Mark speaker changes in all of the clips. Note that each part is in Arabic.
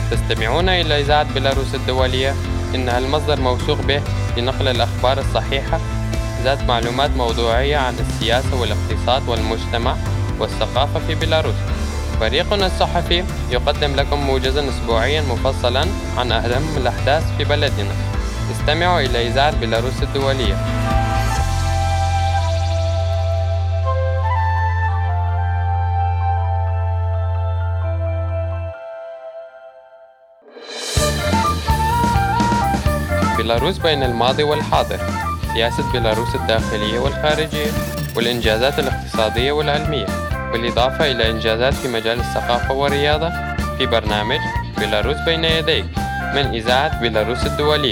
Speaker 1: تستمعون إلى إذاعة بيلاروس الدولية، إنها المصدر موثوق به لنقل الأخبار الصحيحة ذات معلومات موضوعية عن السياسة والاقتصاد والمجتمع والثقافة في بيلاروس. فريقنا الصحفي يقدم لكم موجزا أسبوعيا مفصلا عن أهم الأحداث في بلدنا. استمعوا إلى إذاعة بيلاروس الدولية. بيلاروس بين الماضي والحاضر، سياسة بيلاروس الداخلية والخارجية، والإنجازات الاقتصادية والعلمية، بالإضافة إلى إنجازات في مجال الثقافة والرياضة، في برنامج بيلاروس بين يديك من إذاعة بيلاروس الدولية.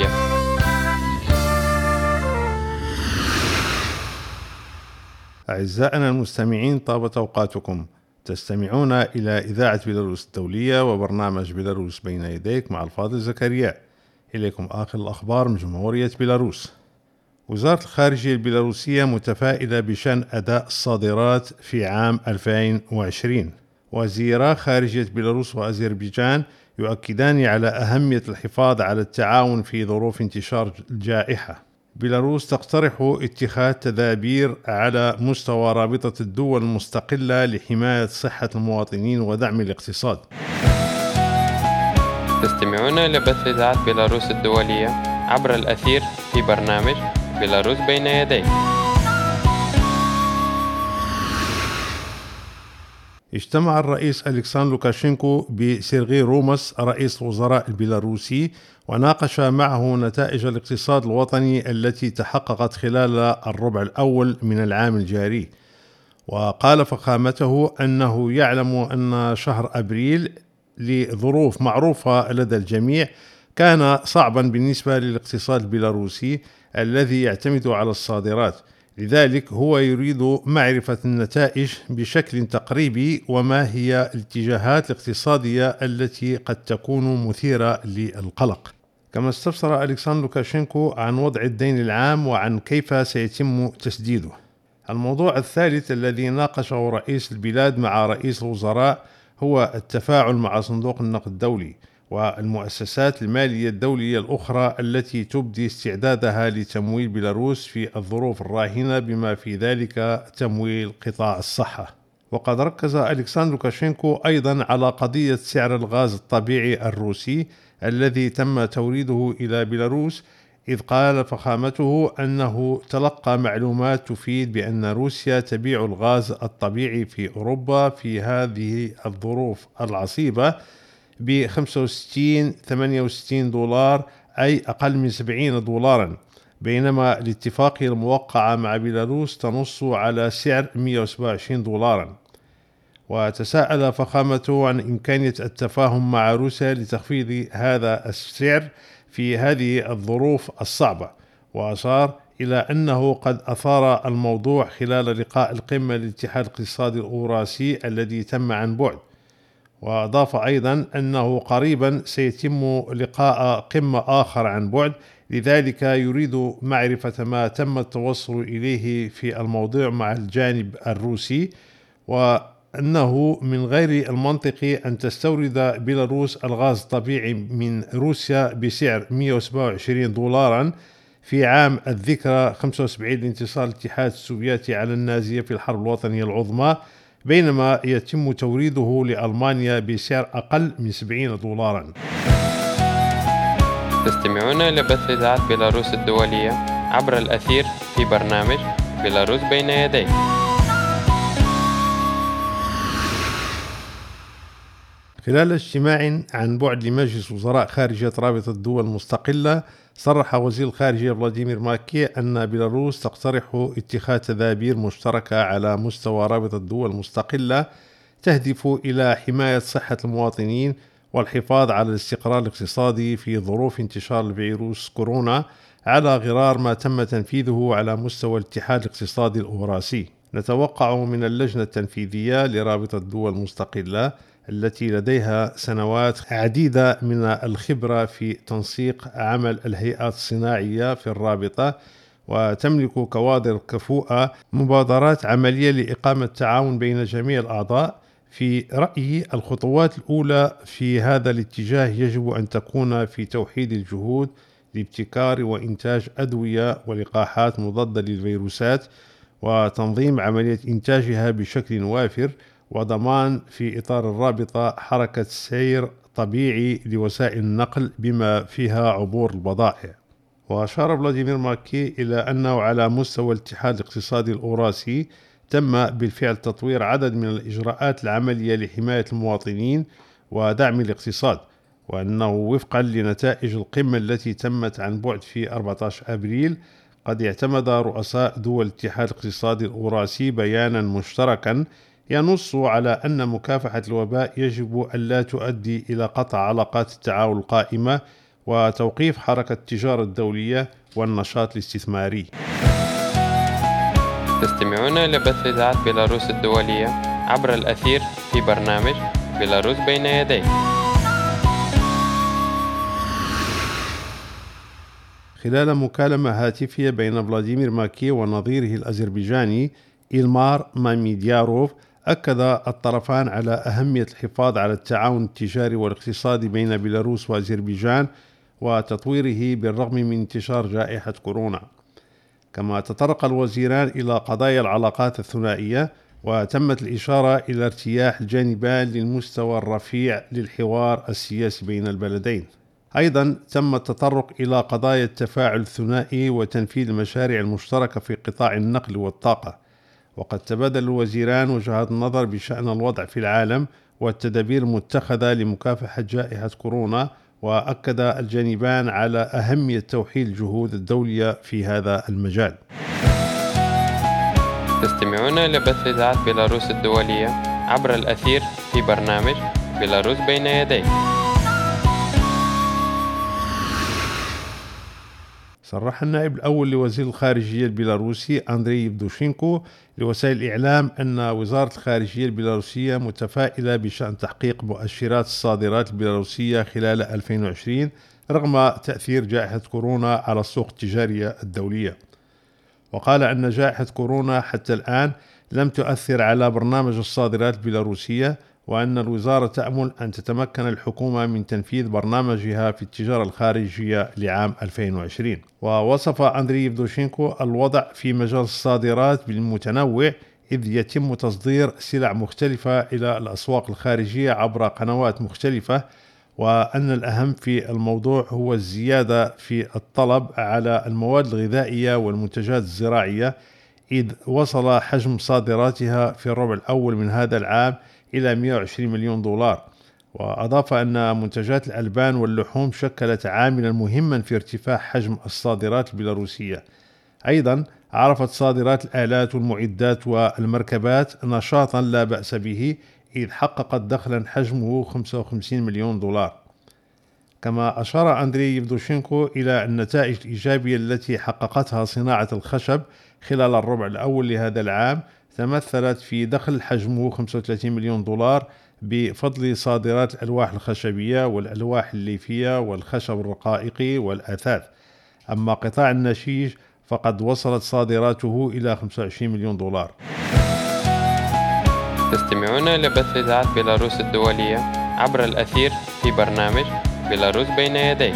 Speaker 2: أعزائنا المستمعين، طابت أوقاتكم. تستمعون إلى إذاعة بيلاروس الدولية وبرنامج بيلاروس بين يديك مع الفاضل زكريا. إليكم آخر الأخبار من جمهورية بيلاروس. وزارة الخارجية البيلاروسية متفائلة بشأن أداء الصادرات في عام 2020. وزيرا خارجية بيلاروس وأذربيجان يؤكدان على أهمية الحفاظ على التعاون في ظروف انتشار الجائحة. بيلاروس تقترح اتخاذ تدابير على مستوى رابطة الدول المستقلة لحماية صحة المواطنين ودعم الاقتصاد.
Speaker 1: تستمعون إلى بث إذاعة بيلاروس الدولية عبر الأثير في برنامج بيلاروس بين يديك.
Speaker 2: اجتمع الرئيس ألكسندر لوكاشينكو بسيرغي رومس رئيس الوزراء البيلاروسي وناقش معه نتائج الاقتصاد الوطني التي تحققت خلال الربع الأول من العام الجاري. وقال فخامته أنه يعلم أن شهر أبريل لظروف معروفة لدى الجميع كان صعبا بالنسبة للاقتصاد البيلاروسي الذي يعتمد على الصادرات، لذلك هو يريد معرفة النتائج بشكل تقريبي وما هي الاتجاهات الاقتصادية التي قد تكون مثيرة للقلق. كما استفسر ألكسندر لوكاشينكو عن وضع الدين العام وعن كيف سيتم تسديده. الموضوع الثالث الذي ناقشه رئيس البلاد مع رئيس الوزراء هو التفاعل مع صندوق النقد الدولي والمؤسسات المالية الدولية الأخرى التي تبدي استعدادها لتمويل بيلاروس في الظروف الراهنة بما في ذلك تمويل قطاع الصحة. وقد ركز ألكسندر لوكاشينكو أيضا على قضية سعر الغاز الطبيعي الروسي الذي تم توريده إلى بيلاروس، إذ قال فخامته أنه تلقى معلومات تفيد بأن روسيا تبيع الغاز الطبيعي في أوروبا في هذه الظروف العصيبة ب 65-68 دولار، أي أقل من 70 دولارا، بينما الاتفاقية الموقعة مع بيلاروس تنص على سعر 127 دولارا. وتساءل فخامته عن إمكانية التفاهم مع روسيا لتخفيض هذا السعر في هذه الظروف الصعبة، وأشار إلى أنه قد أثار الموضوع خلال لقاء القمة للاتحاد الاقتصادي الأوراسي الذي تم عن بعد. وأضاف أيضا أنه قريبا سيتم لقاء قمة آخر عن بعد، لذلك يريد معرفة ما تم التوصل إليه في الموضوع مع الجانب الروسي، وأنه من غير المنطقي أن تستورد بيلاروس الغاز الطبيعي من روسيا بسعر 127 دولارا في عام الذكرى 75 لانتصار الاتحاد السوفيتي على النازية في الحرب الوطنية العظمى، بينما يتم توريده لألمانيا بسعر أقل من 70 دولارا.
Speaker 1: تستمعون إلى بث إذاعة بيلاروس الدولية عبر الأثير في برنامج بيلاروس بين يديك.
Speaker 2: خلال اجتماع عن بعد لمجلس وزراء خارجية رابطة الدول المستقلة، صرح وزير الخارجية فلاديمير ماكي أن بيلاروس تقترح اتخاذ تدابير مشتركة على مستوى رابطة الدول المستقلة تهدف إلى حماية صحة المواطنين والحفاظ على الاستقرار الاقتصادي في ظروف انتشار فيروس كورونا، على غرار ما تم تنفيذه على مستوى الاتحاد الاقتصادي الأوراسي. نتوقع من اللجنة التنفيذية لرابطة الدول المستقلة التي لديها سنوات عديدة من الخبرة في تنسيق عمل الهيئات الصناعية في الرابطة، وتملك كوادر كفؤة مبادرات عملية لإقامة تعاون بين جميع الأعضاء في رأيي الخطوات الأولى في هذا الاتجاه يجب أن تكون في توحيد الجهود لابتكار وإنتاج أدوية ولقاحات مضادة للفيروسات، وتنظيم عملية إنتاجها بشكل وافر، وضمان في إطار الرابطة حركة سير طبيعي لوسائل النقل بما فيها عبور البضائع. وأشار فلاديمير ماكي إلى أنه على مستوى الاتحاد الاقتصادي الأوراسي تم بالفعل تطوير عدد من الإجراءات العملية لحماية المواطنين ودعم الاقتصاد، وأنه وفقا لنتائج القمة التي تمت عن بعد في 14 أبريل قد اعتمد رؤساء دول الاتحاد الاقتصادي الأوراسي بيانا مشتركا ينص على أن مكافحة الوباء يجب ألا تؤدي إلى قطع علاقات التعاون القائمة وتوقيف حركة التجارة الدولية والنشاط الاستثماري.
Speaker 1: تستمعون إلى بث إذاعة بيلاروس الدولية عبر الأثير في برنامج بيلاروس بين يديك.
Speaker 2: خلال مكالمة هاتفية بين فلاديمير ماكي ونظيره الأذربيجاني إلمار ماميدياروف، أكد الطرفان على أهمية الحفاظ على التعاون التجاري والاقتصادي بين بيلاروس وأذربيجان وتطويره بالرغم من انتشار جائحة كورونا. كما تطرق الوزيران إلى قضايا العلاقات الثنائية، وتمت الإشارة إلى ارتياح الجانبان للمستوى الرفيع للحوار السياسي بين البلدين. أيضا تم التطرق إلى قضايا التفاعل الثنائي وتنفيذ المشاريع المشتركة في قطاع النقل والطاقة. وقد تبادل الوزيران وجهات النظر بشأن الوضع في العالم والتدابير المتخذة لمكافحة جائحة كورونا، وأكد الجانبان على أهمية توحيد الجهود الدولية في هذا المجال.
Speaker 1: تستمعون إلى بث إذاعة بيلاروس الدولية عبر الأثير في برنامج بيلاروس بين يديك.
Speaker 2: صرح النائب الأول لوزير الخارجية البيلاروسي أندري يفدوشينكو لوسائل الإعلام أن وزارة الخارجية البيلاروسية متفائلة بشأن تحقيق مؤشرات الصادرات البيلاروسية خلال 2020 رغم تأثير جائحة كورونا على السوق التجارية الدولية. وقال أن جائحة كورونا حتى الآن لم تؤثر على برنامج الصادرات البيلاروسية، وأن الوزارة تأمل أن تتمكن الحكومة من تنفيذ برنامجها في التجارة الخارجية لعام 2020. ووصف أندري يفدوشينكو الوضع في مجال الصادرات بالمتنوع، إذ يتم تصدير سلع مختلفة إلى الأسواق الخارجية عبر قنوات مختلفة، وأن الأهم في الموضوع هو الزيادة في الطلب على المواد الغذائية والمنتجات الزراعية، إذ وصل حجم صادراتها في الربع الأول من هذا العام إلى 120 مليون دولار. وأضاف أن منتجات الألبان واللحوم شكلت عاملا مهما في ارتفاع حجم الصادرات البيلاروسية. أيضا عرفت صادرات الآلات والمعدات والمركبات نشاطا لا بأس به، إذ حققت دخلا حجمه 55 مليون دولار. كما أشار أندري يفدوشينكو إلى النتائج الإيجابية التي حققتها صناعة الخشب خلال الربع الأول لهذا العام، تمثلت في دخل حجمه 35 مليون دولار بفضل صادرات الألواح الخشبية والألواح الليفية والخشب الرقائقي والأثاث. أما قطاع النسيج فقد وصلت صادراته إلى 25 مليون دولار.
Speaker 1: تستمعون إلى بث إذاعة بيلاروس الدولية عبر الأثير في برنامج بيلاروس بين يديك.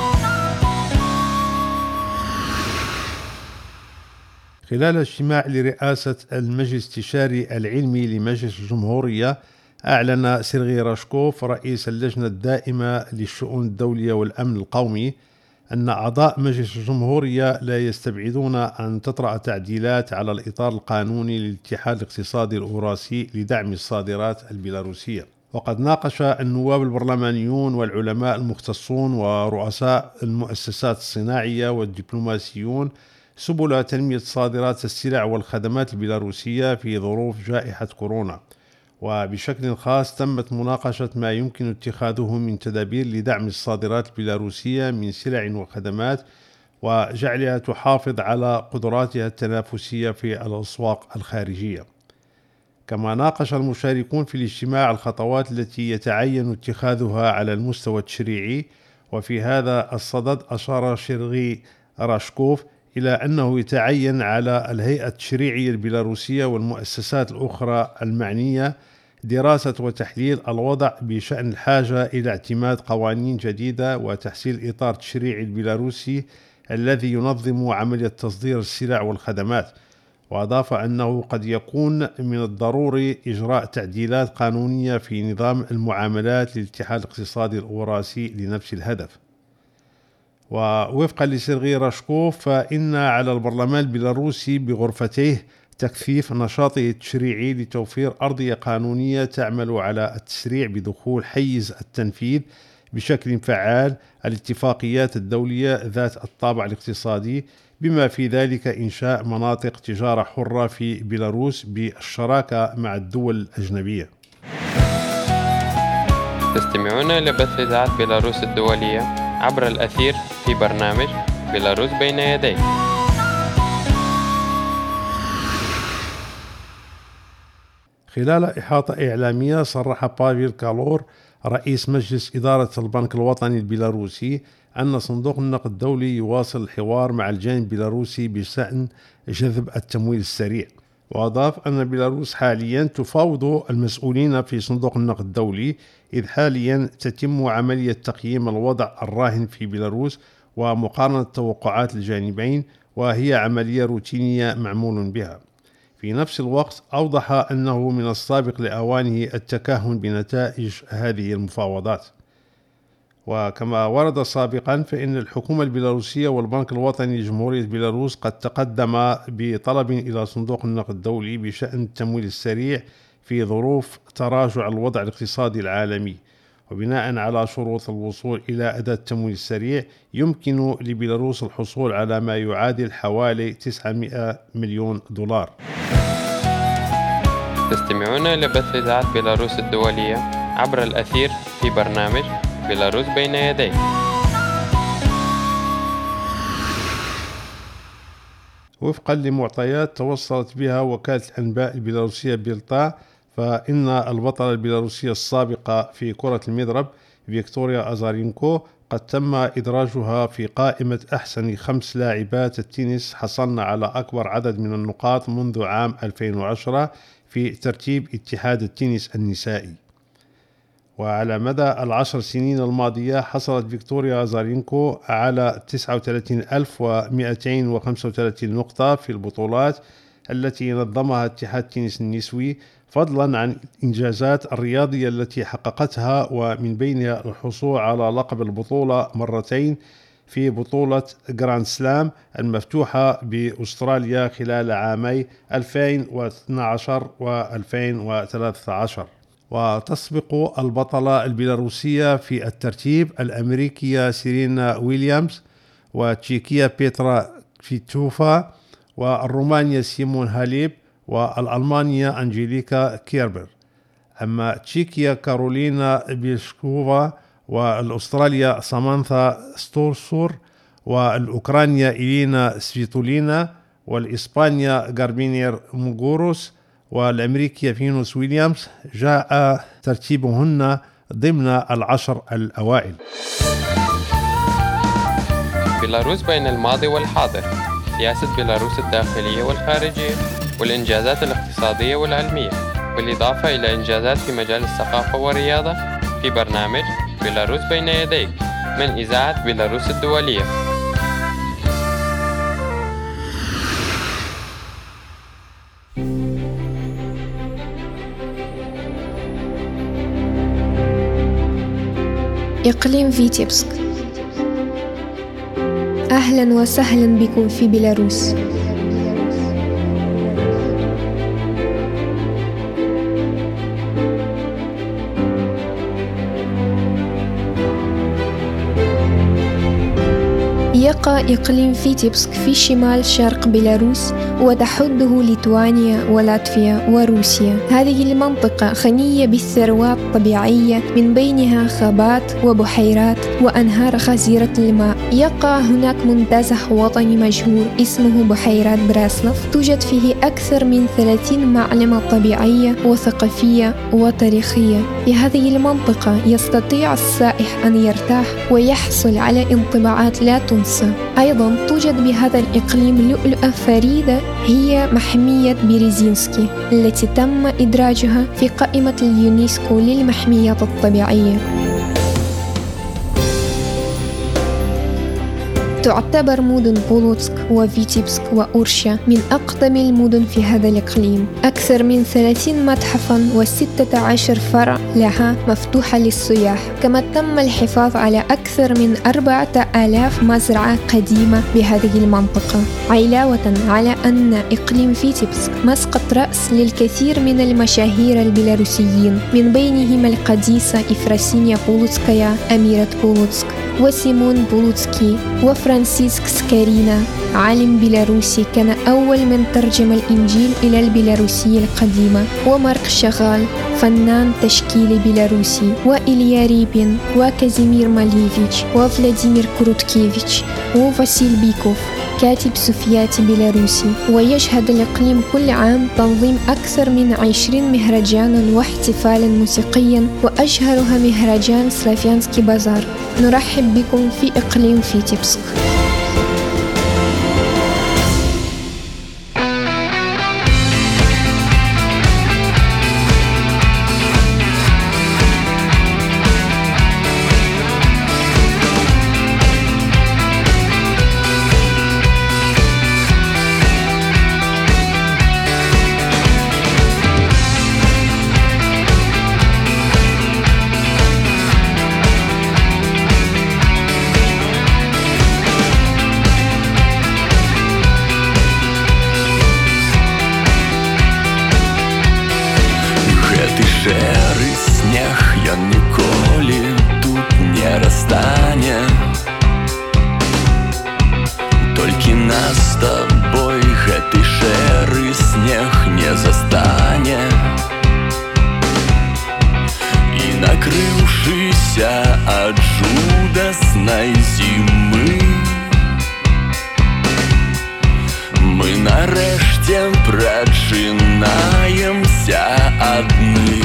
Speaker 2: خلال اجتماع لرئاسة المجلس الاستشاري العلمي لمجلس الجمهورية، أعلن سيرغي راشكوف رئيس اللجنة الدائمة للشؤون الدولية والأمن القومي أن أعضاء مجلس الجمهورية لا يستبعدون أن تطرأ تعديلات على الإطار القانوني للاتحاد الاقتصادي الأوراسي لدعم الصادرات البيلاروسية. وقد ناقش النواب البرلمانيون والعلماء المختصون ورؤساء المؤسسات الصناعية والدبلوماسيون سبل تنمية صادرات السلع والخدمات البيلاروسية في ظروف جائحة كورونا، وبشكل خاص تمت مناقشة ما يمكن اتخاذه من تدابير لدعم الصادرات البيلاروسية من سلع وخدمات وجعلها تحافظ على قدراتها التنافسية في الأسواق الخارجية. كما ناقش المشاركون في الاجتماع الخطوات التي يتعين اتخاذها على المستوى التشريعي، وفي هذا الصدد أشار سيرغي راشكوف إلى أنه يتعين على الهيئة التشريعية البيلاروسية والمؤسسات الأخرى المعنية دراسة وتحليل الوضع بشأن الحاجة إلى اعتماد قوانين جديدة وتحسين إطار التشريع البيلاروسي الذي ينظم عملية تصدير السلع والخدمات. وأضاف أنه قد يكون من الضروري إجراء تعديلات قانونية في نظام المعاملات للاتحاد الاقتصادي الأوراسي لنفس الهدف. ووفقا لسيرغي راشكوف فإن على البرلمان البيلاروسي بغرفتيه تكثيف نشاطه التشريعي لتوفير أرضية قانونية تعمل على التسريع بدخول حيز التنفيذ بشكل فعال الاتفاقيات الدولية ذات الطابع الاقتصادي، بما في ذلك إنشاء مناطق تجارة حرة في بيلاروس بالشراكة مع الدول الأجنبية.
Speaker 1: تستمعون إلى بث إذاعة بيلاروس الدولية عبر الأثير في برنامج بيلاروس بين يديك.
Speaker 2: خلال إحاطة إعلامية صرح بافيل كالور رئيس مجلس إدارة البنك الوطني البيلاروسي أن صندوق النقد الدولي يواصل الحوار مع الجانب البيلاروسي بشأن جذب التمويل السريع. وأضاف أن بيلاروس حاليا تفاوض المسؤولين في صندوق النقد الدولي، إذ حاليا تتم عملية تقييم الوضع الراهن في بيلاروس ومقارنة توقعات الجانبين، وهي عملية روتينية معمول بها. في نفس الوقت أوضح أنه من السابق لأوانه التكهن بنتائج هذه المفاوضات. وكما ورد سابقا فإن الحكومة البيلاروسية والبنك الوطني لجمهورية بيلاروس قد تقدم بطلب إلى صندوق النقد الدولي بشأن التمويل السريع في ظروف تراجع الوضع الاقتصادي العالمي. وبناء على شروط الوصول إلى أداة التمويل السريع يمكن لبيلاروس الحصول على ما يعادل حوالي 900 مليون دولار.
Speaker 1: تستمعون إلى بث إذاعة بيلاروس الدولية عبر الأثير في برنامج بيلاروس بين يديك.
Speaker 2: وفقا لمعطيات توصلت بها وكالة الأنباء البيلاروسية بيلطا، فإن البطلة البيلاروسية السابقة في كرة المضرب فيكتوريا أزارينكو قد تم إدراجها في قائمة أحسن 5 لاعبات التنس حصلن على أكبر عدد من النقاط منذ عام 2010 في ترتيب اتحاد التنس النسائي. وعلى مدى 10 سنين الماضية حصلت فيكتوريا أزارينكو على 39,235 نقطة في البطولات التي نظمها اتحاد التنس النسوي، فضلا عن الإنجازات الرياضية التي حققتها، ومن بينها الحصول على لقب البطولة مرتين في بطولة جراند سلام المفتوحة بأستراليا خلال عامي 2012 و2013. وتسبق البطلة البيلاروسية في الترتيب الأمريكية سيرينا ويليامز، وتشيكية بيترا فيتوفا، والرومانيا سيمون هاليب، والألمانية أنجيليكا كيربر. أما تشيكيا كارولينا بيشكوفا، والأستراليا سامانثا ستورسور، والأوكرانيا إلينا سفيتولينا، والإسبانيا غاربينير موغوروس، والأمريكية فينوس ويليامز جاء ترتيبهن ضمن 10 الأوائل.
Speaker 1: بيلاروس بين الماضي والحاضر، سياسة بيلاروس الداخلية والخارجية، والإنجازات الاقتصادية والعلمية، بالإضافة إلى إنجازات في مجال الثقافة والرياضة، في برنامج بيلاروس بين يديك من إذاعة بيلاروس الدولية.
Speaker 3: إقليم فيتيبسك، أهلا وسهلا بكم في بيلاروس. يقع إقليم فيتيبسك في شمال شرق بيلاروس، وتحده ليتوانيا ولاتفيا وروسيا. هذه المنطقة غنية بالثروات الطبيعية، من بينها غابات وبحيرات وأنهار غزيرة الماء. يقع هناك منتزه وطني مشهور اسمه بحيرات براسلف، توجد فيه أكثر من 30 معلمة طبيعية وثقافية وتاريخية. في هذه المنطقة يستطيع السائح أن يرتاح ويحصل على انطباعات لا تنسى. أيضا توجد بهذا الإقليم لؤلؤة فريدة هي محمية بيريزينسكي التي تم إدراجها في قائمة اليونسكو للمحميات الطبيعية. تعتبر مدن بولوتسك وفيتيبسك وأورشا من أقدم المدن في هذا الإقليم. أكثر من 30 متحفاً و16 فرع لها مفتوحة للسياح، كما تم الحفاظ على أكثر من 4000 مزرعة قديمة بهذه المنطقة. علاوة على أن إقليم فيتيبسك مسقط رأس للكثير من المشاهير البيلاروسيين، من بينهم القديسة إفراسينيا بولوتسكايا أميرة بولوتسك، وسيمون بولوتسكي، وفرانسيسك سكارينا عالم بيلاروسي كان أول من ترجم الإنجيل إلى البيلاروسية القديمة، ومارك شاغال فنان تشكيلي بيلاروسي، وإليا ريبين، وكازيمير ماليفيتش، وفلاديمير كروتكيفيتش، وفاسيل بيكوف كاتب صوفياتي بيلاروسي. ويشهد الإقليم كل عام تنظيم أكثر من 20 مهرجانا واحتفالا موسيقيا، وأشهرها مهرجان سلافيانسكي بازار. نرحب بكم في إقليم فيتيبسك.
Speaker 4: Шэры снег ён ніколі тут не расстане, толькі нас з табой гэты шэры снег не застане. І накрыўшыся ад жудаснай зімы, мы нарэшце прачынаемся адны.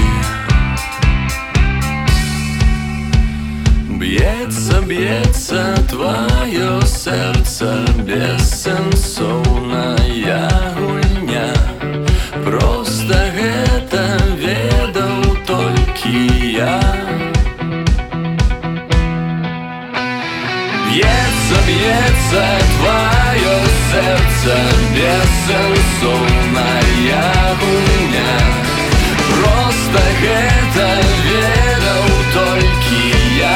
Speaker 4: Б'ецца тваё сэрца, бессэнсоўная гульня. Проста гэта ведаў толькі я. Б'ецца тваё сэрца, бессэнсоўная гульня. Проста гэта ведаў толькі я.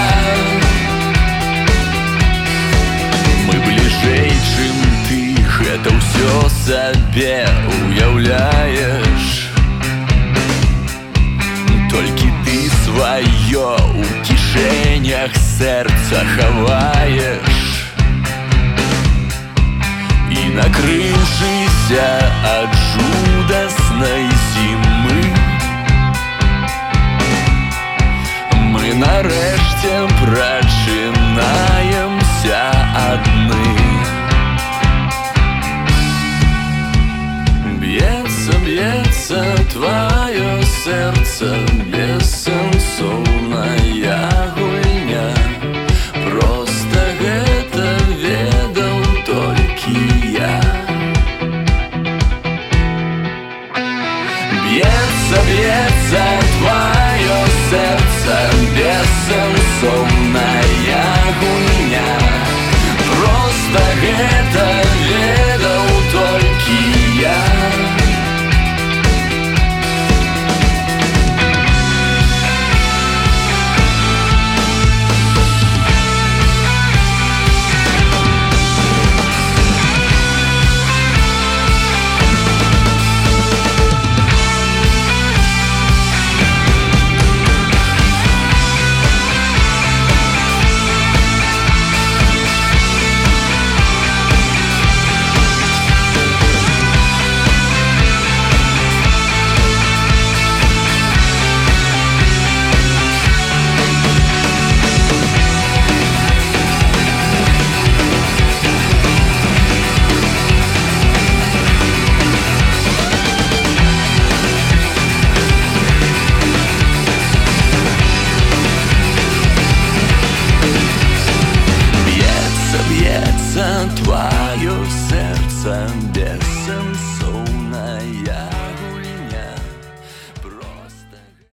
Speaker 4: Мы бліжэй, чым ты гэта ўсё сабе уяўляеш. Толькі ты сваё ў кішэнях сэрца хаваеш. І накрыўшыся ад жудаснай зімы,